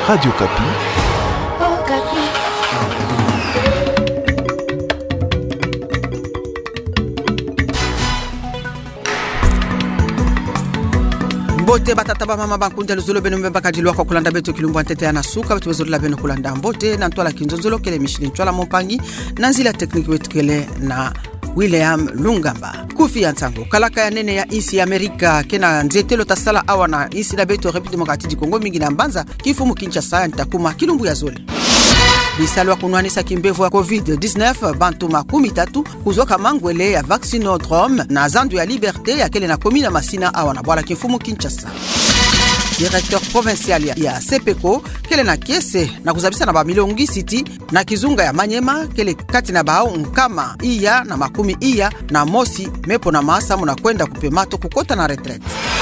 Radio Kapi. Oh, Kapi. Mbote batata ba mama bakunja luzulo beno mbemba kadilwa kwa kulanda beto kilumbu antete ya nasuka beto bezolila beno kulanda mbote na ntwala kinzonzolo kele mishilin chwala mompangi na nzila tekniki wetu kele na William Lungamba. Kufi ya ntango kalaka ya nene ya isi ya Amerika kena nzetelo tasala awa na isi na beto Republika Demokratiki Kongo mingi na mbanza kifumu Kinshasa ntakuma kilumbu ya zole. Bisalwa kunwanisa kimbevu ya COVID-19 bantu makumi tatu kuzoka mangwele ya vaccinodrome na zandu ya Liberté ya kele na komina Masina awa na bwala kifumu Kinshasa. Directeur provincial ya CPECO kele na kiese na kuzabisa na ba Milongi City na Kizunga ya Manyema kele kati na bao nkama iya na makumi iya na mosi mepo na maasa muna kwenda kupemato kukota na retraite.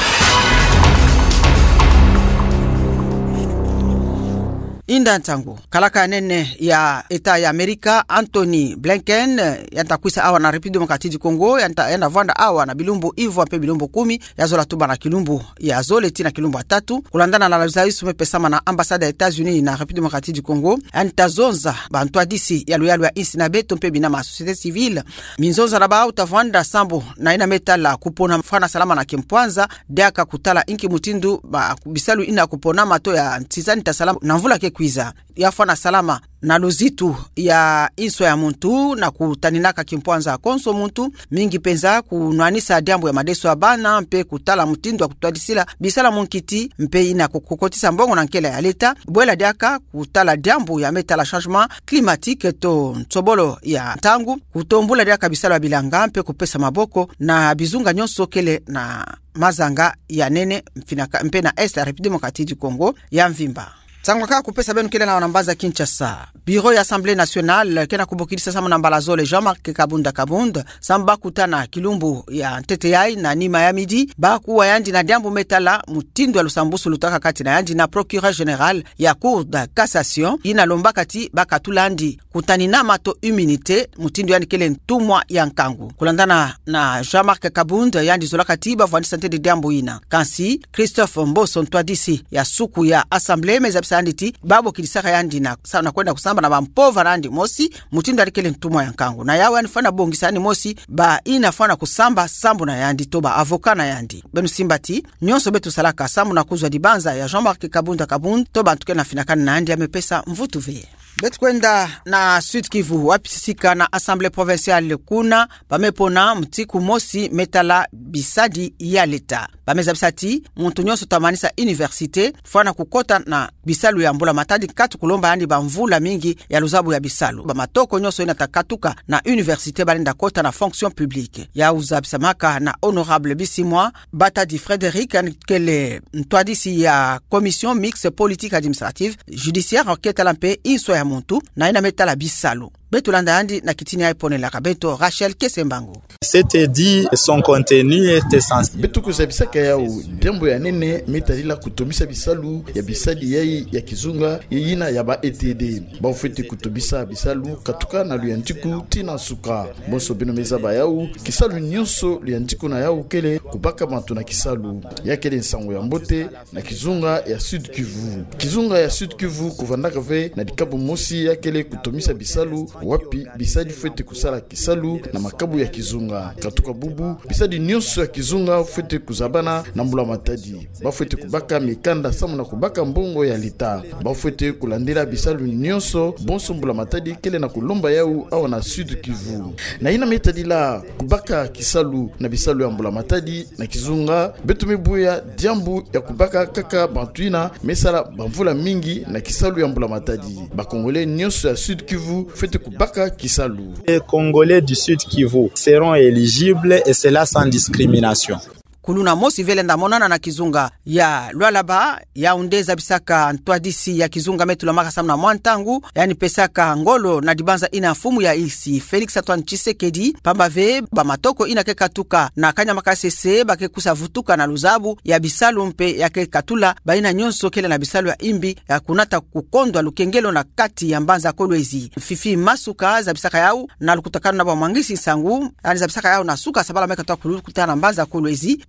Inda ntango kalaka nene ya eta ya Amerika Anthony Blinken yantakwisa awa na Republika Demokratiki Kongo yanda vanda awa na bilumbu ivo ampe bilumbu 10 ya zola tuba na kilumbu ya zole tina kilumbu 3 kulandana na lazaisu mepesama na ambasada ya Etats-Unis na Republika Demokratiki Kongo antazonza bantwa disi ya luyalu ya isi na beto mpe binama societe civile minzonza na bao tavanda sambo na ina metala kupona mfana salama na kempwanza deaka kutala inki mutindu ba bisalu ina kupona mato ya ntizani tasalama na mvula ke kwiza yafana salama na luzitu ya inso ya muntu na kutaninaka kimpwanza konso muntu mingi penza kunwanisa diambo ya madeso abana mpe kutala mutindo wa kutwadisila bisala munkiti mpe ina kukotisa mbongo na nkela ya leta bwela diaka kutala diambo ya metala changement climatique to ntsobolo ya tangu kutombula diaka bisala bilanga mpe kupesa maboko na bizunga nyonso kele na mazanga ya nene mpe na est ya Republika Demokratiki Kongo ya mvimba. Sangwaka kupesa benu kile na wanambaza Kinshasa. Bureau ya Assemblée Nationale kena kubokilisa sama na mbalazole Jean-Marc Kabunda samba kutana kilumbu ya TTI na nima ya midi bakuwa yandi na diambu metala mutindo ya lusambusu lutaka kati na yandi na procureur général ya cour de cassation ina lomba kati bakatulandi kutanina mato immunité mutindo yani kele ntumwa ya nkangu kulandana na Jean-Marc Kabunda yandi zola katiba vwandi sante de diambu ina kansi Christophe Mboso ntwadisi ya suku ya Assemblée mezabisa anditi babo kilisaka yandi na sana kwenda kusamba na bampova randi mosi mutindo alikele ntumwa ya nkangu na yawe anifana bongisani mosi ba inafana kusamba sambu na yandi toba avoka na yandi benu simbati nyonso betu salaka sambu na kuzwa dibanza ya Jean-Marc Kabunda toba ntuke na finakana na yandi amepesa mvutu vye. Betu kwenda na Sud Kivu wapisika na Assemblée Provinciale kuna pamepona mtiku mosi metala bisadi ya leta. Pamezabisati muntu nyonso tamanisa universite fana kukota na bisalu ya mbula matadi katu kulomba yandi bamvula mingi ya luzabu ya bisalu. Bamatoko nyonso inatakatuka na universite balinda kota na fonction publique. Ya uzabisamaka na honorable bisimwa Batadi Frédéric kele ntwadisi ya commission mixte politique administrative judiciaire enquête lampe inso ya muntu na ina metala bisalu. Betulanda yandi na kitini ya ipone la kabeto Rachel Kesembangu. C'était dit, son contenu était sensible. Betu kuzabisaka yao dembo ya nene metalila kutomisa bisalu ya bisadi yai ya kizunga yina ya ba ETD. Ba ufete kutobisa bisalu katuka na luyantiku tina suka. Bonso bino meza ba yao kisalu nyonso luyantiku na yao kele kubaka mantu na kisalu. Ya kele nsango ya mbote na kizunga ya Sud Kivu. Kizunga ya Sud Kivu kuvandaka ve na dikabu mosi ya kele kutomisa bisalu wapi bisadi fete kusala kisalu na makabu ya kizunga katuka bubu bisadi nyonso ya kizunga fete kuzabana na mbula matadi ba fete kubaka mikanda samu na kubaka mbongo ya lita ba fete kulandira bisalu nyonso bonso mbula matadi kele na kulomba yao awa na Sud Kivu na ina metadi la kubaka kisalu na bisalu ya mbula matadi na kizunga betu mebuya diambu ya kubaka kaka bantuina mesala bamvula mingi na kisalu ya mbula matadi ba Congolais nyonso ya Sud Kivu fete kubaka kisalu. Les Congolais du Sud Kivu seront éligibles et cela sans discrimination. Kuluna mosi vele ndamonana na kizunga ya Lualaba ya undeza bisaka ntwadisi ya kizunga metu la maka samna mwantangu yani pesaka ngolo na dibanza ina fumu ya isi Felix Antoine Tshisekedi pambave ba matoko ina kekatuka na kanya makasese bake kusavutuka na luzabu ya bisalu mpe ya kekatula baina nyonso kele na bisalu ya imbi ya kunata kukondwa lukengelo na kati ya mbanza kolwezi fifi masuka za bisaka yao na lukutakana na ba mwangisi sangu yani za bisaka yao na suka sabala meka toa kulukuta na mbanza kolwezi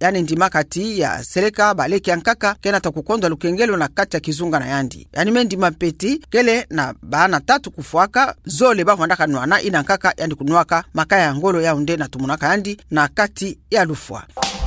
yani ndima kati ya Seleka Baleki Yankaka kena takukondwa Lukengelo na kati ya Kizunga na Yandi. Yani mendima peti kele na baana 3 kufuaka zole bavandaka nwana inankaka yandi kunwaka makaya ya ngolo ya unde na tumunaka yandi na kati ya Lufwa.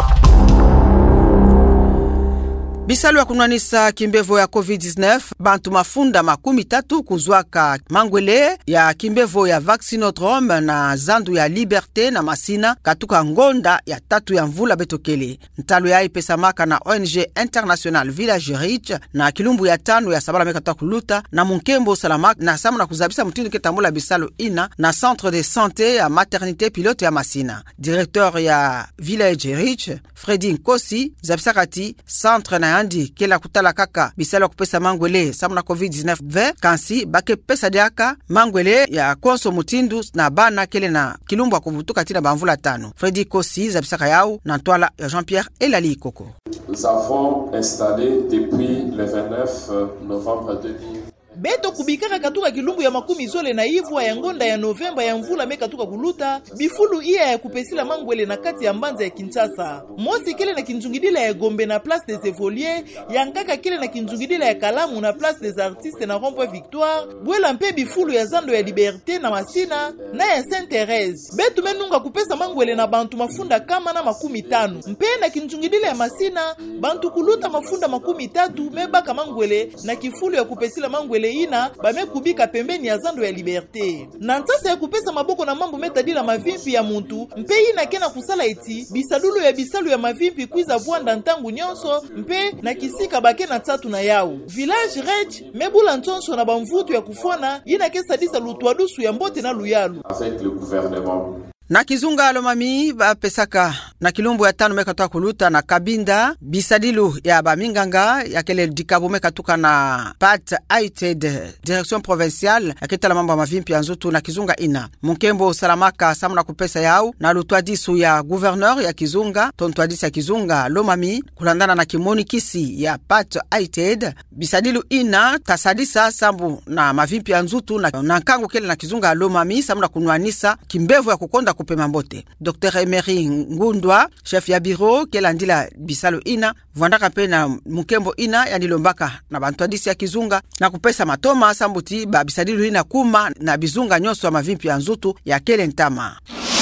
Bisalu ya kunwanisa kimbevo ya COVID-19, bantu mafunda 13 kuzwaka mangwele ya kimbevo ya Vaccinodrome na zandu ya Liberté na Masina katuka ngonda ya 3 ya mvula betokele. Ntalo ya ipesa maka na ONG International Village Rich na kilumbu ya 5 ya sabala meka kuluta na munkembo salama na samu na kuzabisa mutindo ketambula bisalu ina na Centre de Santé ya Maternité Pilote ya Masina. Directeur ya Village Rich, Freddy Nkosi, zabisakati Centre na Andi kela kutala kaka bisala kupesa mangwele samu na COVID-19 ve kansi bake pesa diaka mangwele ya konso mutindu na bana kele na kilumbu wa kuvutuka tina bamvula 5. Freddy Kosi zabisaka yao na ntwala ya Jean-Pierre Elali Koko. Nous avons installé depuis le 29 novembre 2000 beto kubikaka katuka kilumbu ya makumi zole na ivwa ya ngonda ya Novemba ya mvula meka tuka kuluta bifulu iya ya kupesila mangwele na kati ya Mbanza ya Kinshasa. Mosi kile na kinjungidila ya Gombe na Place des Evoliers, Yankaka kile na kinjungidila ya Kalamu na Place des Artistes na Rond-Point Victoire, Bwela mpe bifulu ya Zando ya Liberté na Masina na ya Sainte-Thérèse. Betu menunga kupesa mangwele na bantu mafunda kama na 15. Mpe na kinjungidila ya Masina, bantu kuluta mafunda 13 mebaka mangwele na kifulu ya kupesila mangwele ina bamekubika pembeni ya Zando ya Liberté. Na ntasa ya kupesa maboko na mambo metadila mavimpi ya muntu, mpe ina kena kusala eti bisadulu ya bisalu ya mavimpi kwiza vuanda ntangu nyonso, mpe na kisika bake na tatu na yao. Village Rech mebula ntonso na bamvutu ya kufona ina kesa disa lutuadusu ya mbote na luyalu. avec le gouvernement. Na Kizunga Lomami ba pesaka na kilumbu ya 5 meka kuluta na Kabinda bisadilu ya baminganga ya kele dikabu meka tuka na Pat Aited direction provinciale ya kitala mambo mavimpi ya nzutu na Kizunga ina munkembo salamaka samu na kupesa yao na lutwadisu ya gouverneur ya Kizunga tontwadisi ya Kizunga Lomami kulandana na kimoni kisi ya Pat Aited bisadilu ina tasadisa sambu na mavimpi ya nzutu na nkangu kele na Kizunga Lomami samu na kunwanisa kimbevu ya kukonda kupema mbote. Dr. Emery Ngundwa, chef ya bureau kelandila bisalo ina vwandaka pe na mukembo ina ya nilombaka na bantwadisi ya Kizunga na kupesa matoma sambuti ba bisadilu ina kuma na bizunga nyoso wa mavimpi ya nzutu ya kele ntama.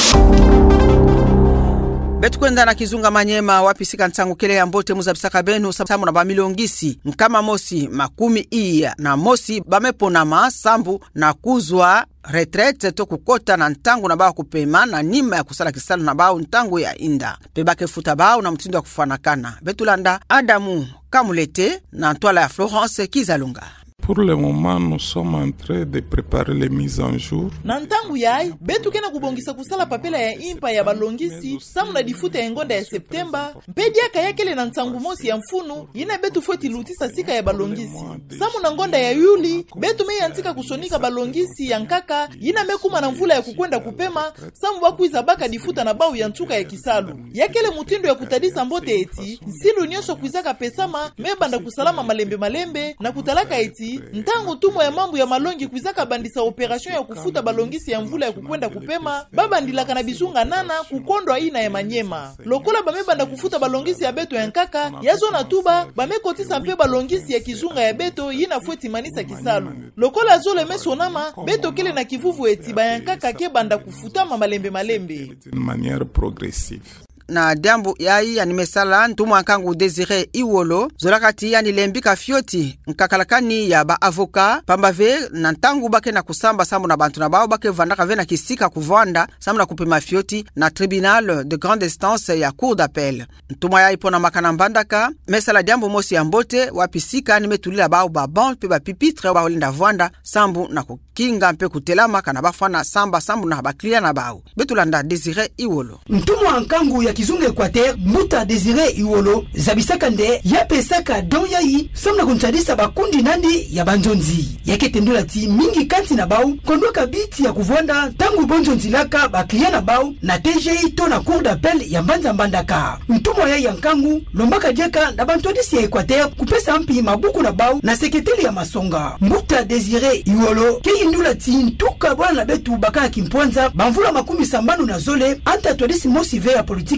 Betu kwenda na Kizunga Manyema wapisika ntangu kele ya mbote muzabisaka benu samu na bamilongisi mkama mosi makumi iya na mosi bameponama sambu na kuzwa retraite to kukota na ntangu na bao kupema na nima ya kusala kisalu na bao ntangu ya inda pebake futa bao na mtindo ya kufanakana. Betulanda Adamu Kamulete na ntwala ya Florence Kizalunga. Pour le moment, nous sommes en train de préparer les mises en jour. Na ntangu yai, betu kena kubongisa kusala papela ya impa ya balongisi, samu na difuta ya ngonda ya Septemba, mpedi yaka yakele na ntangu mosi ya mfunu, yina betu fueti lutisa sika ya balongisi. Samu na ngonda ya Yuli, betu mei antika kusonika balongisi ya nkaka, yina mekuma na mvula ya kukwenda kupema, samu wakuiza baka difuta na bau ya ntuka ya kisalu. Yakele mutindo ya kutadisa mbote eti, nsilu nyoso kuizaka pesama, mebanda kusalama malembe na kutalaka eti, ntangu tumo ya mambo ya malongi kuizaka bandisa operation ya kufuta balongisi ya mvula ya kukwenda kupema, baba ndilaka na bizunga nana kukondwa ina ya Manyema. Lokola bamebanda kufuta balongisi ya beto ya nkaka, yazo na tuba bamekotisa mpe balongisi ya Kizunga ya beto yina fueti manisa kisalu. Lokola zole mesonama, beto kele na kivuvu eti bayankaka ke banda kufutama malembe. D'une manière progressive. Na dambu yai ya nimesala ntumu ankangu Desire Iwolo zolakati ya nilembika fioti nkakalakani ya ba avoka pambave na ntangu bake na kusamba sambu na bantu na bao bake vandaka vena kisika kuvanda sambu na kupima fioti na tribunal de grande instance ya cour d'appel. Ntumu yai pona makana mbandaka mesala dambu mosi ya mbote wapisika nimetulila bao babon pe ba pipitre wa olinda vanda sambu na kukinga mpe kutelama kana bafana samba sambu na baklia na bao. Betulanda Desire Iwolo. Ntumu ankangu ya Kizunga Equateur Muta Desire Iwolo zabisaka nde ya pesaka don yai samna kunchadisa bakundi nandi ya banjonzi yake tendula ti mingi kanti na bau kondoka biti ya kuvonda tangu bonjonzi laka baklia na bau na TGI to na cour d'appel ya Mbanza Mbandaka. Mtumo ya yankangu lombaka jeka na bantodisi ya Equateur kupesa mpi mabuku na bau na sekreteli ya Masonga. Muta Desire Iwolo ke indula ti ntuka bwana betu baka kimpwanza bamvula 10 na zole anta todisi mosi ve ya politique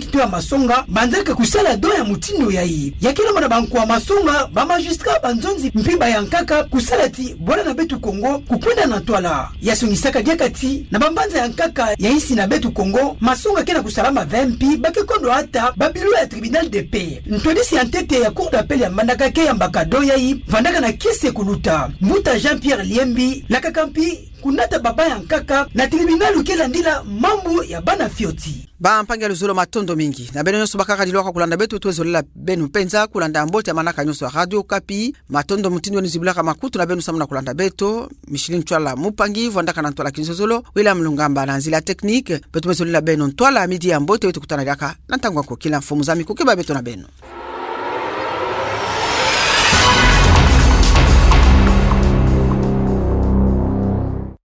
to ya masonga banzaka kusala do ya mutindo yayi yakela mona bankwa masonga ba magistrat banzonzi mpiba ya nkaka kusala ti bwana na betu Kongo kukwenda na twala yasongisaka diakati na bambanza ya nkaka ya isi na betu Kongo masonga kena kusalama vempi bakikondo hata babilo ya tribunal de paix ntodisi ya ntete ya cour d'appel ya mandaka ke ya mbakado yayi vandaka na kese kuluta Mbuta Jean-Pierre Liembi la kakampi kunata baba ya nkaka na tribunalu kela ndila mambo ya bana fioti ba mpangi aluzolo matondo mingi na beno nyonso bakaka dilwaka kulanda betu twezolela benu penza kulanda mbote manaka nyonso ya Radio Kapi matondo mutindo nizibulaka makutu na benu samuna kulanda beto Michelin Chwala mupangi vandaka na ntola kinzozolo William Lungamba na nzila technique betu mezolela benu ntola midi ya mbote wetu kutana daka na ntangwa ko kila mfumu zami kukiba beto na benu